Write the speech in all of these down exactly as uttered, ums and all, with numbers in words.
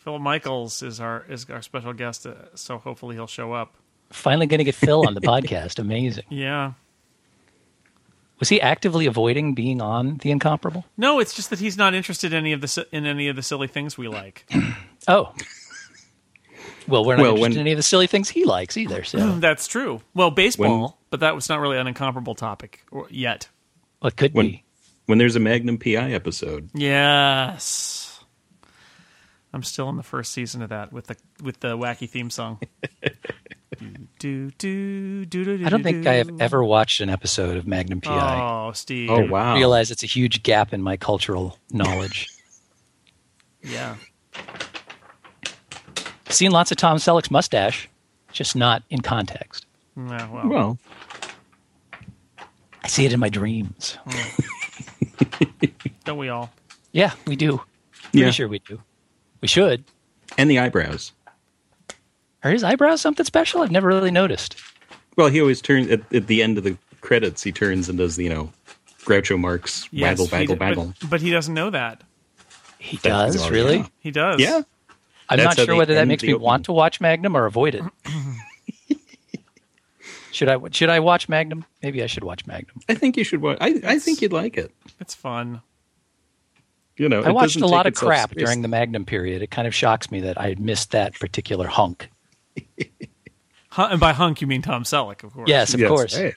Phil Michaels is our is our special guest, uh, so hopefully he'll show up. Finally going to get Phil on the podcast. Amazing. Yeah. Was he actively avoiding being on The Incomparable? No, it's just that he's not interested in any of the si- in any of the silly things we like. Oh. Well, we're not Well, interested when- in any of the silly things he likes either. So That's true. Well, baseball, When- but that was not really an incomparable topic or, yet. well, it could When be. when there's a Magnum P I episode. Yes. I'm still in the first season of that with the with the wacky theme song. do, do, do, do, do, I don't think do. I have ever watched an episode of Magnum P I. Oh, Steve. Oh wow! I realize it's a huge gap in my cultural knowledge. Yeah. Seen lots of Tom Selleck's mustache, just not in context. Yeah, well, Well, I see it in my dreams. don't we all? Yeah, we do. Pretty Yeah. sure we do. We should. and the eyebrows. Are his eyebrows something special? I've never really noticed. Well, he always turns at, at the end of the credits. He turns and does the, you know, Groucho Marx Yes, waggle, he baggle, d- baggle. But, but he doesn't know that. He That- does, oh, really? yeah. He does. Yeah, I'm That's not how sure they whether that end makes the me opening. want to watch Magnum or avoid it. should I should I watch Magnum? Maybe I should watch Magnum. I think you should watch. I, I think you'd like it. It's fun. You know, I it watched doesn't a lot take of itself crap seriously. during the Magnum period. It kind of shocks me that I had missed that particular hunk. Hun- and by hunk, you mean Tom Selleck, of course. Yes, of Yes, course. right.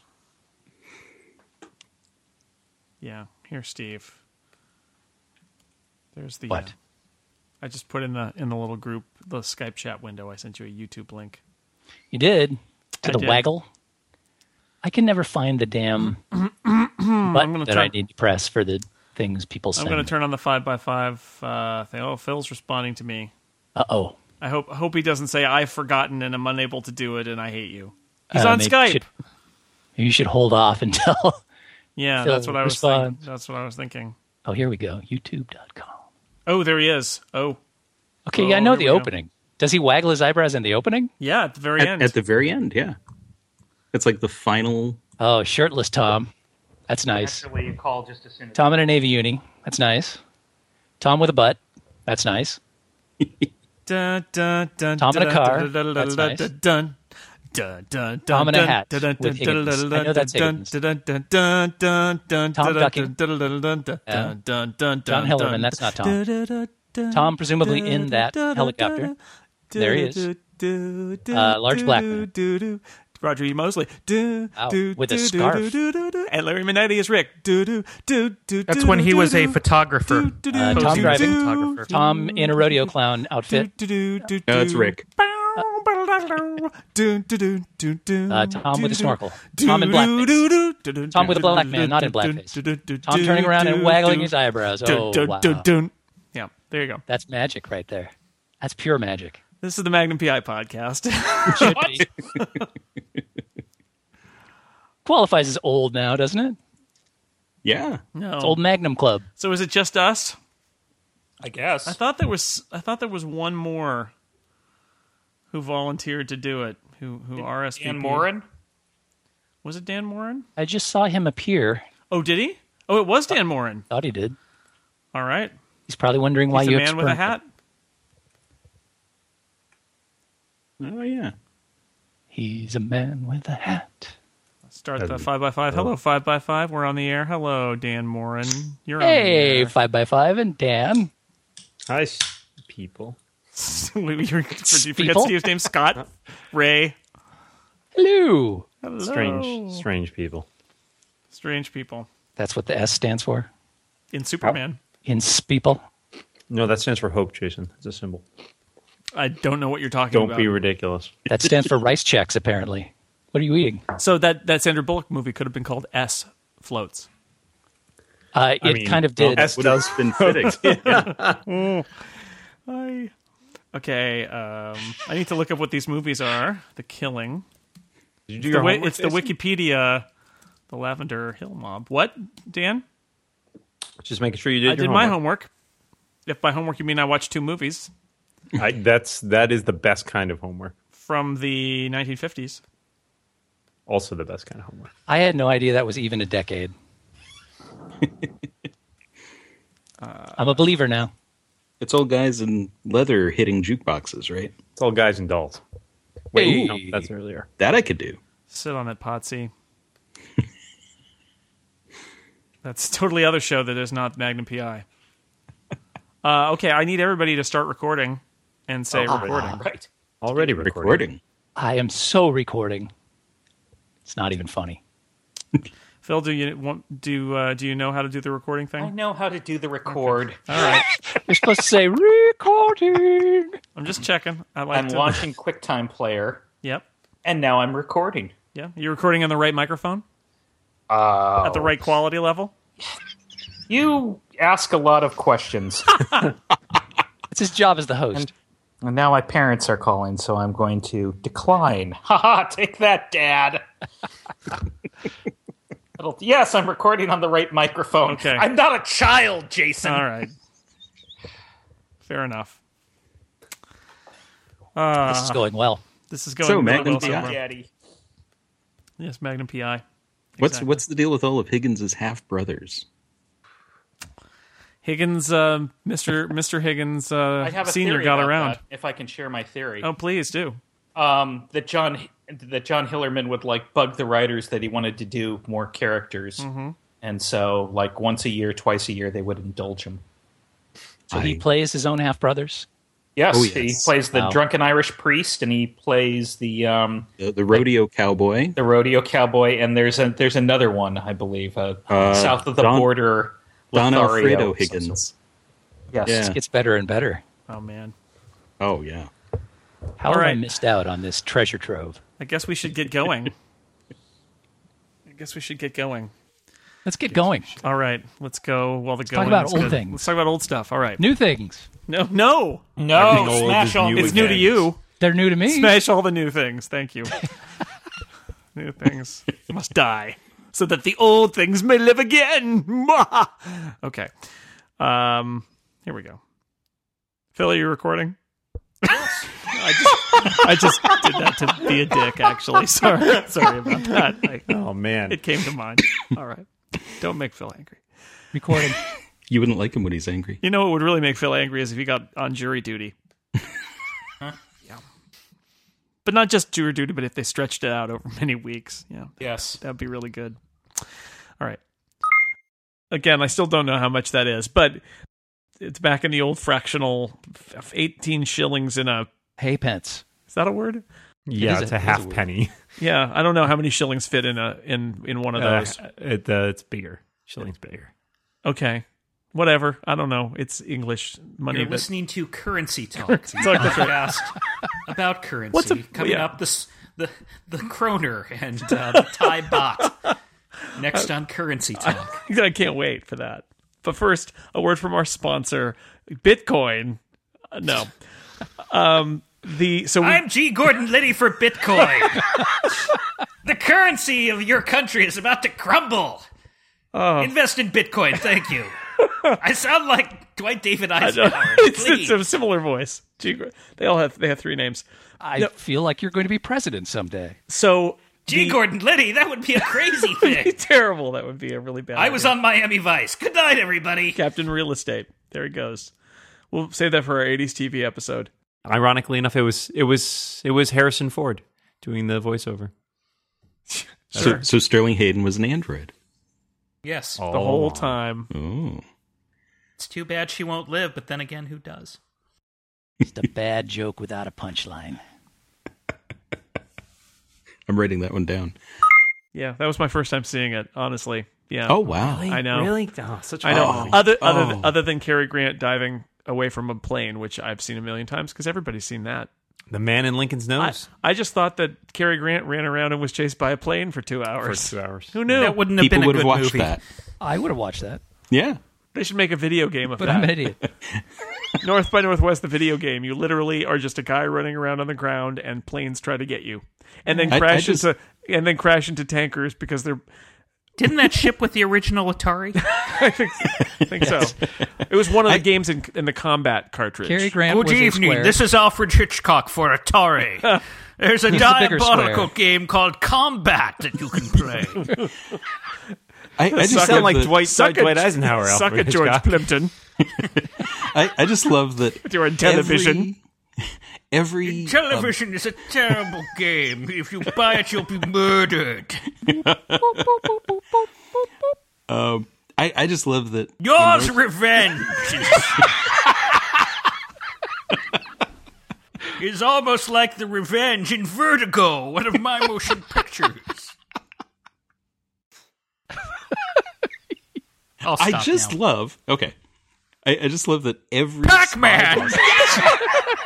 Yeah. Here, Steve. There's the. What? uh, I just put in the in the little group, the Skype chat window. I sent you a YouTube link. You did? To I the did. waggle? I can never find the damn button gonna that I turn- need to press for the things people I'm send. going to turn on the five by five uh, thing. Oh, Phil's responding to me. Uh-oh. I hope I hope he doesn't say I've forgotten and I'm unable to do it and I hate you. He's Uh, on maybe Skype. You should, you should hold off until... Yeah, Phil that's what I was responds. thinking. That's what I was thinking. Oh, here we go. YouTube dot com. Oh, there he is. Oh, Okay, Oh, yeah, I know here the we go. opening. Does he waggle his eyebrows in the opening? yeah, at the very At, end. at the very end, yeah. It's like the final. Oh, shirtless Tom. That's nice. That's the way you call just as soon as Tom in a Navy uni. That's nice. Tom with a butt. That's nice. Dun, dun, dun, Tom in a dun, car. dun, dun, That's dun, nice. dun, dun, dun, dun, Tom in a dun, hat dun, dun, with dun, Higgins. dun, I know that's dun, Higgins. dun, dun, dun, dun, dun, Tom dun, ducking. dun, dun, dun, dun, Yeah. dun, dun, dun, John dun, Hillerman, dun. that's not Tom. Dun, dun, dun, dun, Tom presumably dun, in that dun, dun, helicopter. dun, There he is. dun, dun, dun, Uh, large dun, black dun, man. dun, dun. Roger E. Mosley. Dun, Wow, dun, with a dun, scarf. dun, dun, dun, dun. And Larry Minetti is Rick. Dun, dun, dun, dun, That's dun, when he dun, was a dun, photographer. dun, dun, Uh, dun, Tom dun, driving. dun, Photographer. Tom in a rodeo clown outfit. dun, dun, dun, No, it's dun. Rick. Dun, dun, dun, dun, dun, Uh, Tom with a dun, snorkel. dun, Tom in blackface. dun, dun, dun, dun, Tom with a dun, black dun, man, not in dun, blackface. dun, dun, dun, Tom turning around and dun, waggling dun, his eyebrows. dun, Oh, dun, wow. dun, dun. Yeah, there you go. That's magic right there. That's pure magic. This is the Magnum P I podcast. Should be. Qualifies as old now, doesn't it? Yeah. No. It's Old Magnum Club. So is it just us? I guess. I thought there was. I thought there was one more who volunteered to do it. Who who R S V P? Dan Morin? Was it Dan Morin? I just saw him appear. Oh, did he? Oh, it was Dan Morin. Thought he did. All right. He's probably wondering why He's you a man with a experimented. hat. Oh yeah. He's a man with a hat. Start the Um, five by five. Hello, five by five. We're on the air. Hello, Dan Morin. You're on Hey, the five by five and Dan. Hi, s- people. air. Wait, you're, did you forget People? Steve's name? Scott? Ray? Hello. Hello. Strange, strange people. Strange people. That's what the S stands for. In Superman. In Speeple. No, that stands for hope, Jason. It's a symbol. I don't know what you're talking Don't about. be ridiculous. That stands for rice checks, apparently. What are you eating? So that, that Sandra Bullock movie could have been called S Floats. Uh, it I mean, kind of well, did. S Would have been fitting. I... Okay, um, I need to look up what these movies are. The Killing. Did you do The your wi- homework, it's the Jason? Wikipedia, the Lavender Hill Mob. What, Dan? Just making sure you did I your did my homework. homework. If by homework you mean I watched two movies I, that's that is the best kind of homework. from the nineteen fifties. Also, the best kind of homework. I had no idea that was even a decade. I'm a believer now. It's all guys in leather hitting jukeboxes, right? It's all guys and dolls. Wait, Hey. no, that's earlier. That I could do. Sit on it, Potsy. That's a totally other show that is not Magnum P I. Uh, okay, I need everybody to start recording and say Oh, recording. Right. Already recording. Recording. I am so recording. It's not even funny. Phil, do you want do uh, do you know how to do the recording I thing? know how to do the record. All right, You're supposed to say recording. I'm just checking. I like I'm to. launching QuickTime Player, Yep. and now I'm recording. Yeah, you're recording on the right microphone Uh, at the right quality level. You ask a lot of questions. It's his job as the host. And now my parents are calling, so I'm going to decline. Haha, take that, Dad. It'll, yes, I'm recording on the right microphone. Okay. I'm not a child, Jason. All right. Fair enough. Uh, This is going well. this is going So, really Magnum well so P I. far. Daddy. Yes, Magnum P I. What's Exactly. what's the deal with all of Higgins' half brothers? Higgins, uh, Mister Mister Higgins uh, I have a Senior theory got about around. that, if I can share my theory. Oh, please do. um, that John that John Hillerman would like bug the writers that he wanted to do more characters, Mm-hmm. and so like once a year, twice a year, they would indulge him. So he I- plays his own half brothers. Yes, Oh, he yes. plays the Wow. drunken Irish priest, and he plays the um, The, the rodeo cowboy. the rodeo cowboy, and there's a there's another one I believe uh, Uh, south of the Don- border. Don Lothario, Alfredo some sort. Higgins. Yes. Yeah. It gets better and better. Oh man, Oh yeah. How All have I right. missed out on this treasure trove? I guess we should get going. I guess we should get going. Let's get going. All right, let's go. While the talk going about is old good. things. Let's talk about old stuff. All right. New things. No, no, No, Everything old smash is all new it's new new to again. you. They're new to me. Smash all the new things. Thank you. New things must die so that the old things may live again. Okay. Um. Here we go. Phil, are you recording? I just, I just did that to be a dick. Actually, sorry, sorry about that. I, Oh man. it came to mind. All right. Don't make Phil angry. Recording. You wouldn't like him when he's angry. You know what would really make Phil angry is if he got on jury duty. Yeah. But not just jury duty, but if they stretched it out over many weeks. Yeah, Yes. that'd be really good. All right. Again, I still don't know how much that is, but it's back in the old fractional f- eighteen shillings in a... Hey, pence. Is that a word? yeah, is a- it's a it is a half word. penny. Yeah, I don't know how many shillings fit in a in, in one of Uh, those. it, uh, it's bigger. Shilling's bigger. Okay. Whatever. I don't know. It's English money. You're but listening to Currency Talk, Talk, that's right. podcast about currency. What's a- Coming yeah. up, this the the kroner and uh, the Thai baht. Next on Currency Talk. I can't wait for that. But first, a word from our sponsor, Bitcoin. Uh, no. Um, the so we, I'm G. Gordon Liddy for Bitcoin. The currency of your country is about to crumble. Oh. Invest in Bitcoin. Thank you. I sound like Dwight David I know. Eisenhower. it's, Please. it's a similar voice. Gee, They all have they have three names. I No. feel like you're going to be president someday. So G. the- Gordon Liddy, that would be a crazy thing. terrible. That would be a really bad. I was idea. on Miami Vice. Good night, everybody. Captain Real Estate. There he goes. We'll save that for our eighties T V episode. Ironically enough, it was it was it was Harrison Ford doing the voiceover. So, so Sterling Hayden was an android. Yes. The whole time. Oh. It's too bad she won't live, but then again, who does? Just a bad joke without a punchline. I'm writing that one down. Yeah, that was my first time seeing it. Honestly. Yeah. Oh wow. I know. Really? Oh, such a I know. Oh. Other other Oh. than, other than Cary Grant diving away from a plane, which I've seen a million times because everybody's seen that. The man in Lincoln's I, nose I just thought that Cary Grant ran around and was chased by a plane for two for hours. two hours. Who knew? That wouldn't have People been a would good have watched movie. that. I would have watched that, Yeah. They should make a video game of but that. I'm an idiot. North by Northwest, the video game. You literally are just a guy running around on the ground, and planes try to get you, and then I- I crash just- into and then crash into tankers because they're. Didn't that ship with the original Atari? I think, I think so. It was one of the games in, in the combat cartridge. Cary Grant Good was a evening. square. This is Alfred Hitchcock for Atari. There's a He's the bigger diabolical square. game called Combat that you can play. I, I just Suck love sound like the- Dwight Suck Dwight it, Eisenhower. Suck Alfred it, George Hitchcock. Plimpton. I, I just love that You're on television. Every, every Television is a terrible game. If you buy it, you'll be murdered. um, I, I just love that. Yours you know, revenge is almost like the revenge in Vertigo, one of my motion pictures. I'll I stop just now. love. Okay, I, I just love that every Pac-Man! spy boss,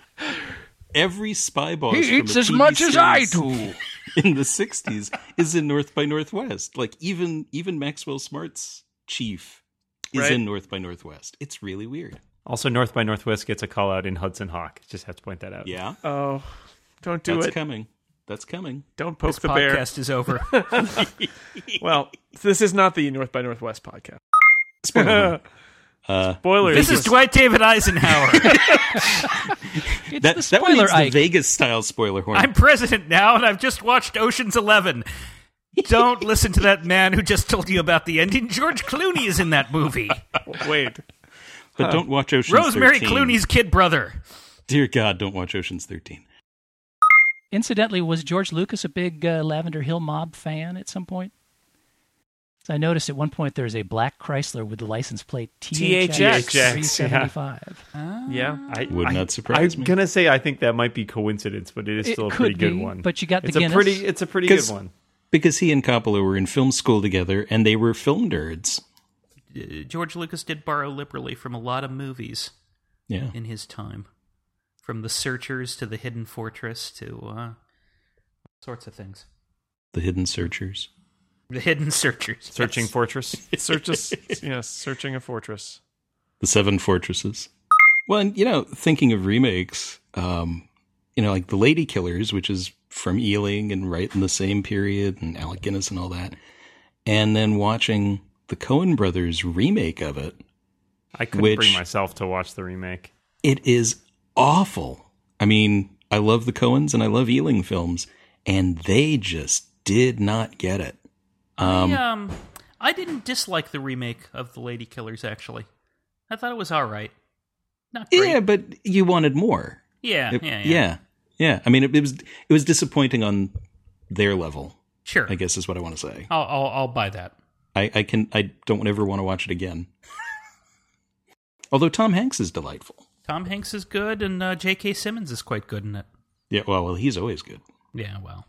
every spy boss He from eats a as T V much as I series do. in the sixties is in North by Northwest. Like even even Maxwell Smart's chief is Right. in North by Northwest. It's really weird. Also, North by Northwest gets a call out in Hudson Hawk. Just have to point that out. Yeah, Oh, don't do that's it. coming. That's coming. Don't poke This the bear. podcast is over. Well, this is not the North by Northwest podcast. Spoiler. uh, Spoilers. This is Dwight David Eisenhower. It's that the that one spoiler needs the Ike. Vegas style spoiler horn. I'm president now, and I've just watched Ocean's Eleven. Don't listen to that man who just told you about the ending. George Clooney is in that movie. Wait. but don't watch Ocean's Rosemary thirteen. Clooney's kid brother. Dear God, don't watch Ocean's thirteen. Incidentally, was George Lucas a big uh, Lavender Hill Mob fan at some point? So I noticed at one point there's a black Chrysler with the license plate T H X three seventy-five. Yeah. I, Would I, not surprise I'm me. gonna say I think that might be coincidence, but it is It still a could pretty good be, one. but you got the it's a Guinness. pretty. It's a pretty good 'Cause- one. Because he and Coppola were in film school together, and they were film nerds. Uh, George Lucas did borrow liberally from a lot of movies Yeah. in his time. From The Searchers to The Hidden Fortress to uh, all sorts of things. The Hidden Searchers. The Hidden Searchers. Searching yes. Fortress. Searches, yes, searching a fortress. The Seven Fortresses. Well, and, you know, thinking of remakes, um, you know, like The Lady Killers, which is from Ealing and right in the same period, and Alec Guinness and all that. And then watching the Coen brothers remake of it. I couldn't Which- bring myself to watch the remake. It is awful. I mean, I love the Coens and I love Ealing films, and they just did not get it. Um, I, um, I didn't dislike the remake of The Lady Killers, actually. I thought it was all right. Not great. yeah, but you wanted more. yeah, It- yeah, yeah, yeah, yeah. I mean, it, it was it was disappointing on their level, Sure. I guess is what I want to say. I'll, I'll, I'll buy that. I, I can I don't ever want to watch it again. Although Tom Hanks is delightful. Tom Hanks is good, and uh, J K. Simmons is quite good in it. Yeah, well, well, he's always good. Yeah, well.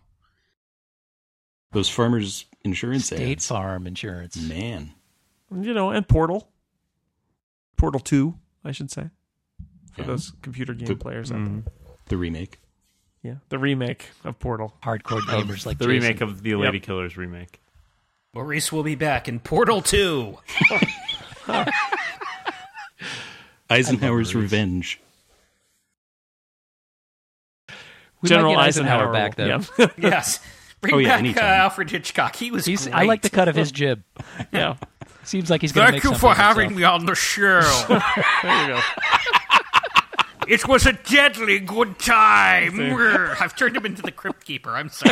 Those farmers insurance State ads, Farm Insurance. man. You know, and Portal. Portal two, I should say. For Yeah. those computer game The- players out Mm. there. The remake. Yeah, the remake of Portal. Hardcore gamers like The Jason. remake of the Lady Killers remake. Maurice will be back in Portal two. Eisenhower's Revenge. We General might get Eisenhower, Eisenhower back, though. Yeah. Yes. Bring Oh, yeah, back uh, anytime. Alfred Hitchcock. He was He's, great. I like the cut of his jib. yeah. Seems like he's going to Thank make you something for of having himself. me on the show. There you go. It was a deadly good time. Brr, I've turned him into the Crypt Keeper. I'm sorry.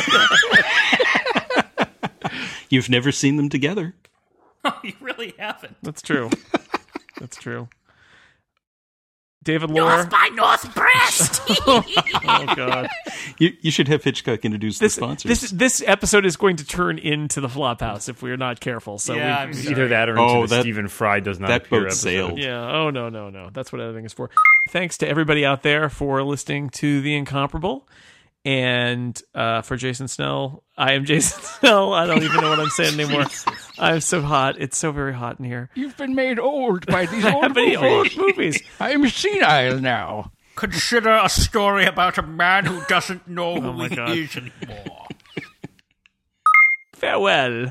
You've never seen them together. Oh, you really haven't. That's true. That's true. David Lohr. North by Northwest. Oh God. You you should have Hitchcock introduce This the sponsors. this this episode is going to turn into the Flophouse if we're not careful. So Yeah, we, I'm sorry. Either that or into Oh, the that- Stephen Fry does not that appear boat episode. sailed. yeah. Oh no no no. That's what editing is for. Thanks to everybody out there for listening to The Incomparable, and uh, for Jason Snell. I am Jason Snell. I don't even know what I'm saying anymore. I'm so hot. It's so very hot in here. You've been made old by these How old many old movies. movies? I'm senile now. Consider a story about a man who doesn't know who Oh, my he God. is anymore. Farewell.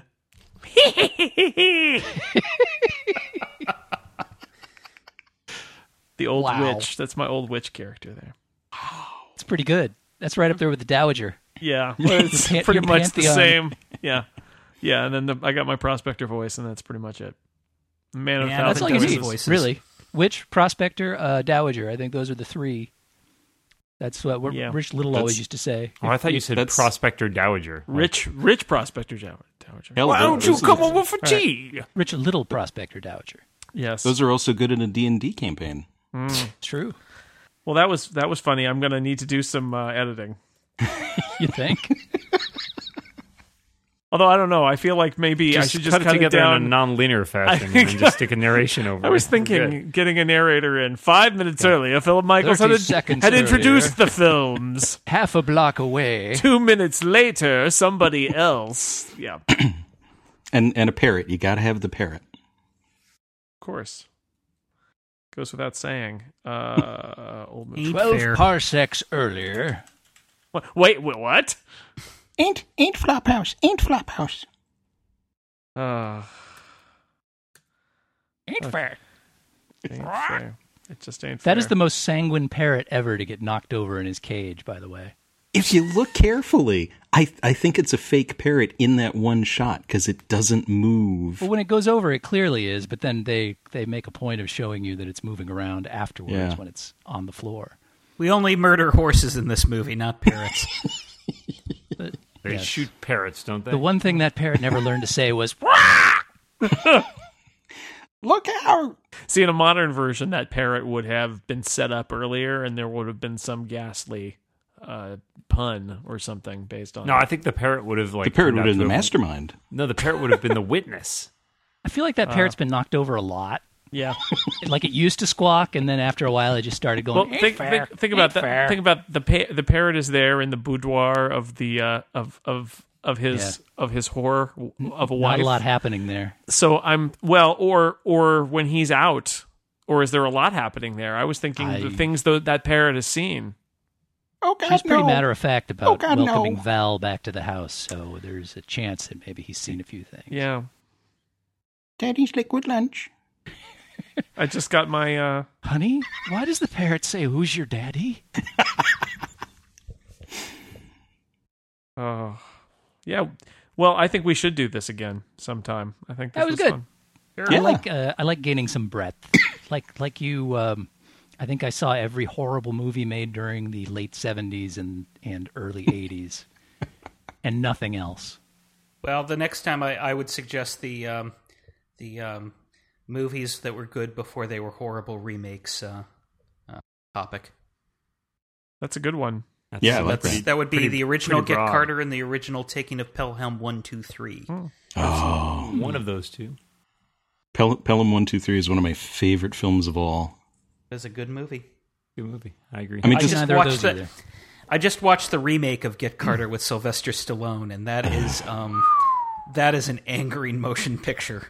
The old Wow. witch. That's my old witch character there. It's pretty good. That's right up there with the Dowager. Yeah, well, it's Pan- pretty your much the pantheon. same. Yeah, yeah, and then the, I got my prospector voice, and that's pretty much it. Man of Yeah, thousand That's all you voices. need, Voices. really. Witch, Prospector, uh, Dowager. I think those are the three. That's what what Yeah. Rich Little That's- always used to say. Oh, I thought you said That's- Prospector Dowager. Like, Rich, rich prospector Dow- Dowager. Hell, Why those- don't you those come are- over for tea? Rich Little Prospector Dowager. Yes. Those are also good in a D and D campaign. Mm. True. Well, that was that was funny. I'm going to need to do some uh, editing. You think? Although I don't know, I feel like maybe Just I should just cut, cut it together down in a non-linear fashion I- and then just stick a narration over I was it. thinking getting a narrator in five minutes earlier. Philip Michaels thirty had, seconds had earlier. introduced the films. Half a block away. Two minutes later, somebody else. Yeah, of And and a parrot. You got to have the parrot. course. Goes without saying. Uh, old movie. Ain't Twelve fair. parsecs earlier. Wait, wait, what? Ain't ain't Flophouse. Ain't Flophouse. Uh, Ain't fair. ain't fair. It just ain't fair. That is the most sanguine parrot ever to get knocked over in his cage, by the way. If you look carefully, I I think it's a fake parrot in that one shot because it doesn't move. Well, when it goes over, it clearly is, but then they, they make a point of showing you that it's moving around afterwards Yeah. when it's on the floor. We only murder horses in this movie, not parrots. But, They yes. shoot parrots, don't they? The one thing that parrot never learned to say was, Look out! See, in a modern version, that parrot would have been set up earlier, and there would have been some ghastly uh, pun or something based on. No, it. I think the parrot would have like The parrot turned would out have been the to mastermind. No, the parrot would have been the witness. I feel like that parrot's been knocked over a lot. Yeah. Like it used to squawk, and then after a while, it just started going. Well, "Ain't think, fair. think, think about Ain't that. fair." Think about the pa- the parrot is there in the boudoir of the uh, of of of his of his whore of a Not wife. a lot happening there. So I'm well, or or when he's out, or is there a lot happening there? I was thinking I- the things that that parrot has seen. Oh God, He's pretty no. matter of fact about Oh, God, welcoming no. Val back to the house, so there's a chance that maybe he's seen a few things. Yeah, Daddy's liquid lunch. I just got my. Uh, Honey, why does the parrot say, "Who's your daddy"? oh, yeah. Well, I think we should do this again sometime. I think this That was good. fun. I like uh, I like gaining some breadth. like like you, um, I think I saw every horrible movie made during the late seventies and and early eighties, and nothing else. Well, the next time I, I would suggest the um, the um, movies that were good before they were horrible remakes uh, uh, topic. That's a good one. That's, Yeah, I like That's, that. that would be Pretty- the original pretty Get broad. Carter and the original Taking of Pelham one, two, three. Oh, one of those two. Pel- Pelham one two three is one of my favorite films of all. It was a good movie. Good movie. I agree. I mean, I just just Neither of watched those the, either. I just watched the remake of Get Carter with Sylvester Stallone, and that is um, that is an angering motion picture.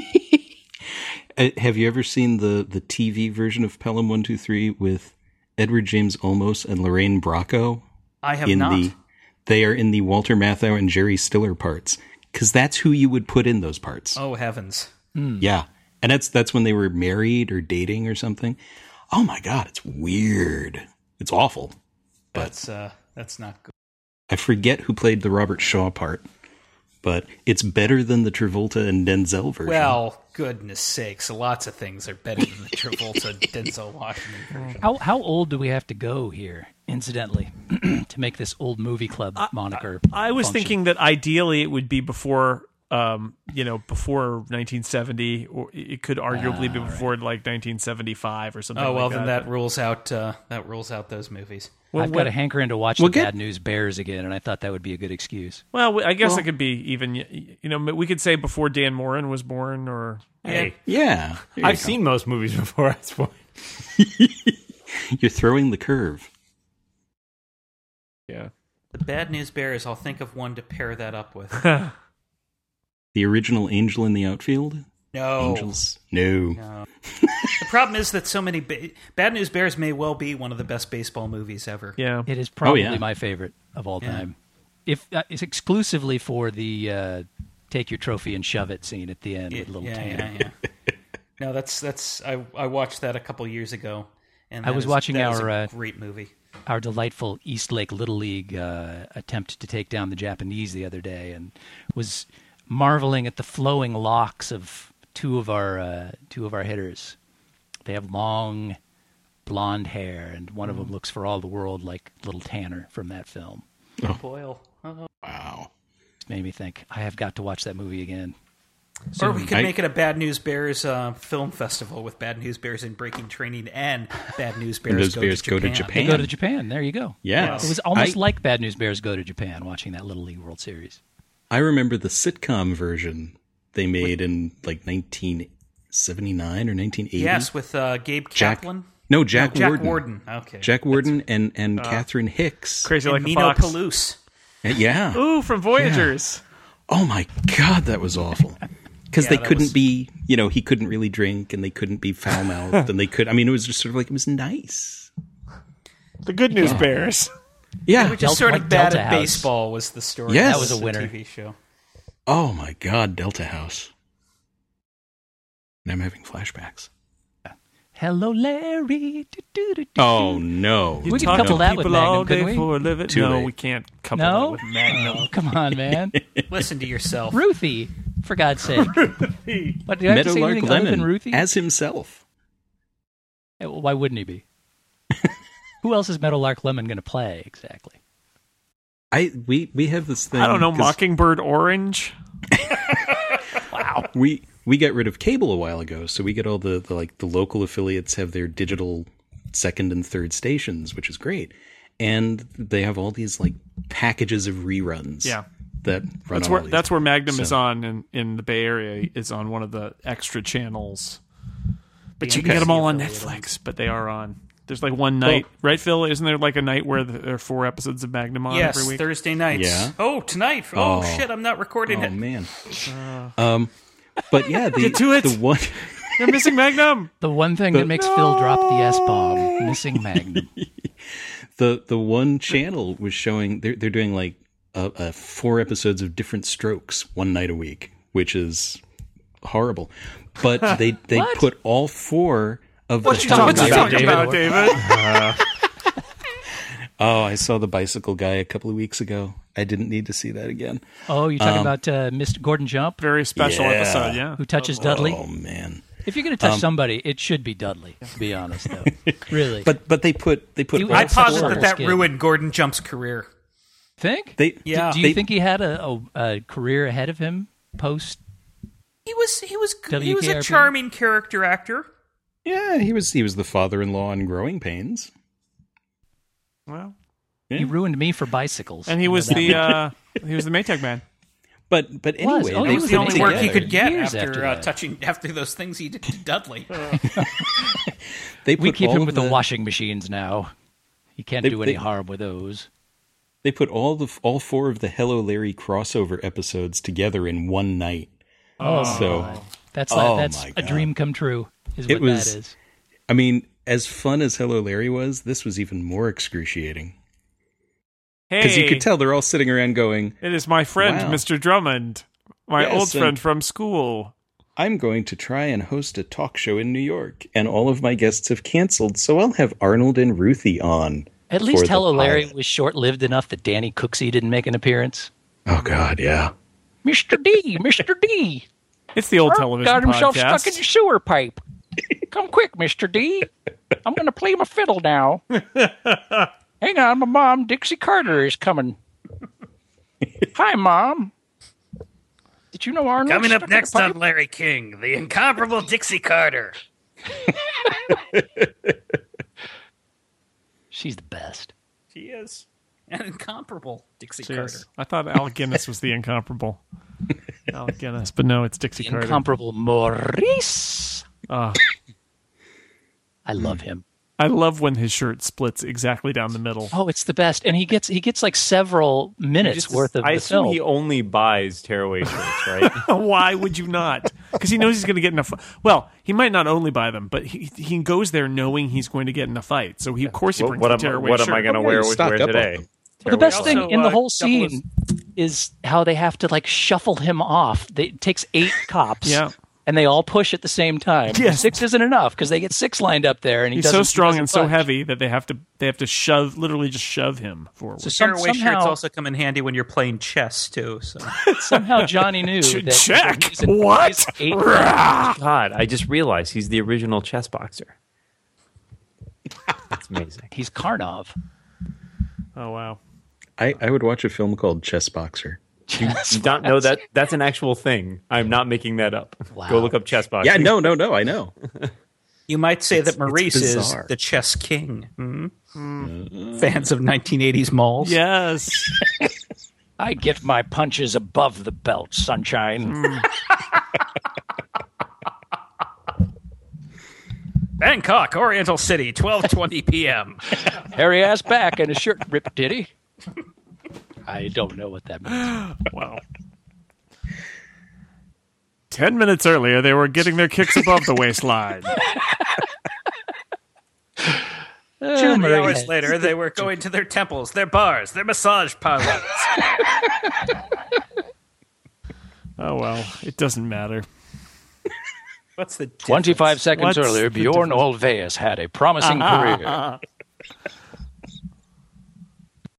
Uh, have you ever seen the, the T V version of Pelham one two three with Edward James Olmos and Lorraine Bracco? I have in not. the They are in the Walter Matthau and Jerry Stiller parts because that's who you would put in those parts. Oh heavens! Yeah, and that's that's when they were married or dating or something. Oh my God, it's weird. It's awful. That's uh, that's not good. I forget who played the Robert Shaw part, but it's better than the Travolta and Denzel version. Well, goodness sakes, lots of things are better than the Travolta Denzel Washington version. How how old do we have to go here, incidentally, to make this old movie club moniker? I was function? thinking that ideally it would be before, um, you know, before nineteen seventy, or it could arguably be before like nineteen seventy-five or something. Oh well, like then that. that rules out uh, that rules out those movies. Well, I've what- got a hankering to watch Well, the get- Bad News Bears again, and I thought that would be a good excuse. Well, I guess Well- it could be even. You know, we could say before Dan Morin was born, or Hey, yeah, there you I've go. seen most movies before. That's why. You're throwing the curve. yeah. The Bad News Bears. I'll think of one to pair that up with. The original Angel in the Outfield. No. Angels. No. No. The problem is that so many ba- Bad News Bears may well be one of the best baseball movies ever. Yeah. It is probably yeah. my favorite of all Yeah. time. If uh, it's exclusively for the uh, take your trophy and shove it scene at the end Yeah, with little yeah, Tanner. yeah, yeah. No, that's that's I I watched that a couple years ago, and I that was is- watching that is our, a uh, great movie. Our delightful East Lake Little League uh, attempt to take down the Japanese the other day, and was marveling at the flowing locks of two of our uh, two of our hitters. They have long blonde hair, and one of them looks for all the world like little Tanner from that film. Boyle. Oh. Wow. It made me think I have got to watch that movie again. Or we could I- make it a Bad News Bears uh, film festival with Bad News Bears in breaking training and Bad News Bears, Those go, Bears to go to Japan. Japan. They go to Japan. There you go. Yeah. It was almost I- like Bad News Bears Go to Japan watching that Little League World Series. I remember the sitcom version they made in like nineteen seventy-nine or nineteen eighty. Yes, with uh, Gabe Jack- Kaplan. No, Jack, No, Jack Warden. Warden. Okay. Jack Warden and, and Catherine Hicks. Crazy And like a Mino fox. Palouse. Yeah. Ooh, from Voyagers. Oh my God, that was awful. Because Yeah, they that couldn't was- be, you know, he couldn't really drink and they couldn't be foul mouthed and they could, I mean, it was just sort of like, it was nice. The Good News Bears. Yeah. Which is Delta- sort like of bad Delta at House. baseball was the story. Yes. That was a The winner. T V show. Oh my God, Delta House. And I'm having flashbacks. Hello, Larry. Do, do, do, do, Oh do. no. We could Talk couple to that with people all Magnum, couldn't day we? for a living. Too No, late. we can't couple No? that with Magnum. Oh, come on, man. Listen to yourself. Ruthie, for God's sake. What, do I have to say Meadowlark anything other than Lemon Ruthie? as himself. Eh, well, why wouldn't he be? Who else is Meadowlark Lemon going to play exactly? I we we have this thing. I don't know, 'cause Mockingbird Orange. We we got rid of cable a while ago, so we get all the, the like the local affiliates have their digital second and third stations, which is great. And they have all these like packages of reruns. Yeah. That run That's on where all these- that's where Magnum is so- on in, in the Bay Area. Is on one of the extra channels. But The you can get them all on N B C Netflix. But they are on. There's like one night, right, Phil? Isn't there like a night where there are four episodes of Magnum on Yes, every week? Thursday nights. Yeah. Oh, tonight. Oh, Oh. shit, I'm not recording Oh it. man. Um, but yeah, the Get to it. the one You're missing Magnum. The one thing that makes Phil drop the S-bomb, missing Magnum. the the one channel was showing they're they're doing like a, a four episodes of Different Strokes one night a week, which is horrible. But they they What? put all four of What the you talking about, about, David? David? Oh, I saw the bicycle guy a couple of weeks ago. I didn't need to see that again. Oh, you're talking Um, about uh, Mister Gordon Jump, Very special Yeah. episode, yeah. who touches Dudley? Oh man. If you're going to touch somebody, it should be Dudley, to be honest, though. Really. But but they put they put You- all I That's such posit a that horrible that skin. ruined Gordon Jump's career. think? they Yeah. Do you they- think he had a, a, a career ahead of him post? He was he was he was W K R a P? charming character actor. Yeah, he was he was the father-in-law in Growing Pains. Well, He ruined me for bicycles. and he was You know the that. uh, he was the Maytag man. But but Was. anyway, Oh, they he It was was the put only amazing. work he together- could get Years after, after uh, that. touching after those things he did to Dudley. They We put keep all him of with the, washing machines now. He can't They- do any they- harm with those. They put all the all four of the Hello Larry crossover episodes together in one night. Oh, So that's Oh, that's my a God. dream come true. Is It what was- that is. I mean, as fun as Hello Larry was, this was even more excruciating. Because Hey, you could tell they're all sitting around going, it is my friend, Wow. Mister Drummond, my Yes, old and- friend from school. I'm going to try and host a talk show in New York, and all of my guests have canceled, so I'll have Arnold and Ruthie on. At for least the Hello Larry pilot." was short-lived enough that Danny Cooksey didn't make an appearance. Oh, God, yeah. Mister D, Mister D, It's the old television got himself podcast. stuck in the sewer pipe. Come quick, Mister D. I'm going to play my fiddle now. Hang on, my mom, Dixie Carter, is coming. Hi, Mom. Did you know Arnold? Coming up stuck in a next pipe? on Larry King, the incomparable Dixie Carter. She's the best. She is an incomparable Dixie Cheers. Carter. I thought Alec Guinness was the incomparable Alec Guinness, but no, it's Dixie The Carter. incomparable Maurice. Ah, I love him. I love when his shirt splits exactly down the middle. Oh, it's the best, and he gets he gets like several minutes Just- worth of I the assume film. he only buys tearaway shirts, right? Why would you not? Because he knows he's going to get in a fight. Well, he might not only buy them, but he he goes there knowing he's going to get in a fight. So he, of course, he what brings what the am, tearaway what shirt. am I going to Oh, yeah, wear, you stock wear up on today? them. Well, the best Also, thing in the uh, whole double scene is how they have to like shuffle him off. They, it takes eight cops, Yeah. and they all push at the same time. Yes. Six isn't enough because they get six lined up there, and he He's doesn't, so he strong doesn't and so budge. heavy that they have to they have to shove, literally just shove him forward. So some, Tearaway somehow, shirts also come in handy when you're playing chess too. So somehow Johnny knew Ch- that check. he's in- What? he's eight cops. God, I just realized he's the original chess boxer. That's amazing. He's Karnov. Oh wow! I, I would watch a film called Chess Boxer. Do you not know that that's an actual thing? I'm not making that up. Wow. Go look up chess boxing. Yeah, no, no, no, I know. You might say It's- that Maurice it's is bizarre. the chess king. Hmm? Mm. Fans of nineteen eighties malls. Yes. I get my punches above the belt, sunshine. Bangkok, Oriental City, twelve twenty p.m. Hairy ass back and a shirt ripped, did he? I don't know what that means. Wow. Ten minutes earlier, they were getting their kicks above the waistline. Two hours later, they were going to their temples, their bars, their massage parlors. Oh, well, it doesn't matter. What's the twenty-five difference? seconds What's earlier, the Bjorn difference? Olveus had a promising career.